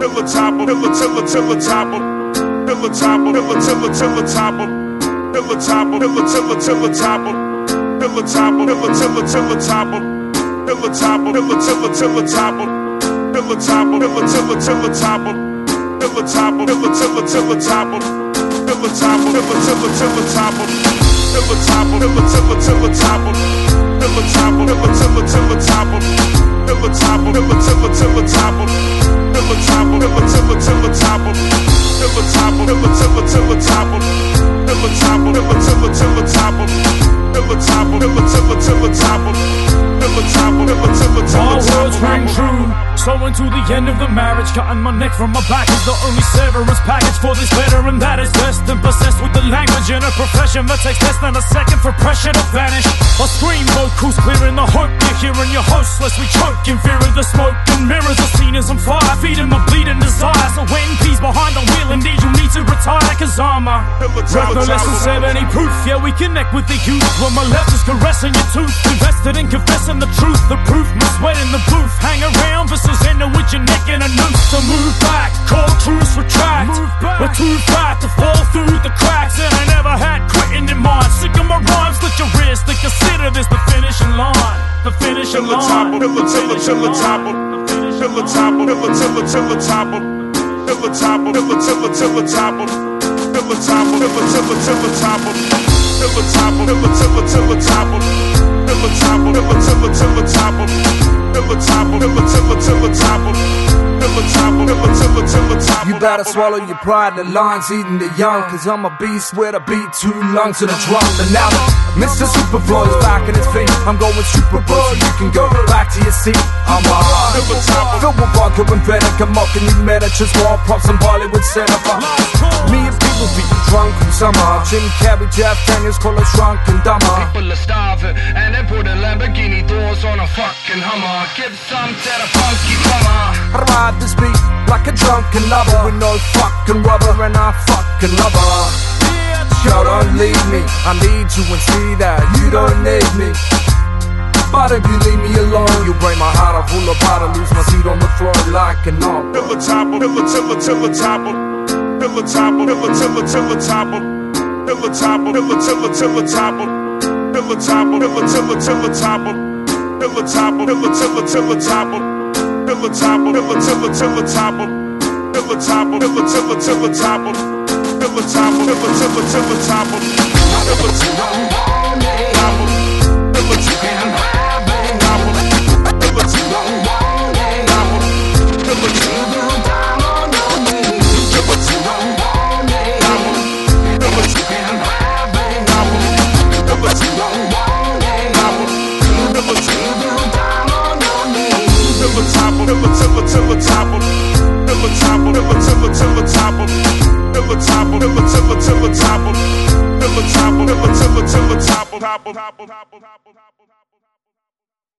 pillar topper, pillar tiller tiller topper, pillar topper, pillar tiller tiller topper, pillar topper, pillar tiller tiller topper, pillar topper, pillar tiller tiller topper, pillar topper, pillar tiller tiller topper, pillar topper, pillar tiller tiller topper, pillar topper, pillar tiller tiller topper, pillar topper, pillar tiller tiller topper, pillar topper, pillar tiller tiller topper, pillar topper, pillar tiller tiller topper, pillar topper, pillar tiller tiller topper, pillar topper, pillar tiller tiller topper, pillar topper, pillar tiller tiller topper, pillar topper, pillar tiller tiller topper, pillar topper, pillar tiller tiller topper, pillar topper, pillar tiller tiller topper. Our words rang true, so until the end of the marriage, cutting my neck from my back is the only severance package for this veteran that is best and possessed with the language in a profession that takes less than a second for pressure to vanish. I scream vocals clearing the hope you're hearing your host, lest we choke in fear of the smoke and mirrors are seen as on fire, feeding my bleeding desire. So when peace behind the wheel, indeed you need to retire, cause I'm a rap no less than 70 proof. Yeah, we connect with the youth when my left is caressing your tooth, invested in confessing the truth, the proof, my sweat in the booth, hang around versus end it with your neck in a noose. So move back, call truce, retract, we're too fat to fall through the cracks, and I never had quitting in mind. Sick of my rhymes, slit your wrist and consider this the finishing line. The finishing line. Pillar tiller tiller topper, pillar topper, pillar tiller tiller topper, pillar topper, pillar tiller tiller topper, pillar topper, pillar tiller tiller topper, pillar topper, pillar tiller tiller topper, pillar topper, pillar tiller tiller topper, pillar topper, pillar tiller tiller topper, pillar topper, pillar tiller tiller topper. You better swallow your pride, the lion's eating the young, cause I'm a beast with a beat, 2 lungs and a drum. And now Mr. Superflow is back in his feet. I'm going super bro, so you can go back to your seat. I'm a filled with vodka and vinegar, mocking you miniatures, war props and Bollywood cinema. Me and people be drunk in summer. Jim Carrey, Jeff Daniels call us drunk and dumber. People are starving and they put a Lamborghini doors on a fucking Hummer. Give some to the funky drummer. I ride this beat like a drunken lover with no fucking rubber, and I fucking love her. Girl, don't leave me, I need you and see that you don't need me. But if you leave me alone, you break my heart, I fall apart, I lose my seat on the throne like an arm. Pillar topper, pillar tiller tiller topper, pillar topper, pillar tiller tiller topper, pillar topper, pillar tiller tiller topper, pillar topper, pillar tiller tiller topper, pillar topper, pillar tiller tiller topper, pillar topper, pillar tiller tiller topper, pillar topper, pillar tiller tiller topper, pillar topper, pillar tiller tiller topper, pillar topper, topper, topper, topper, topper, topper, topper, topper, topper.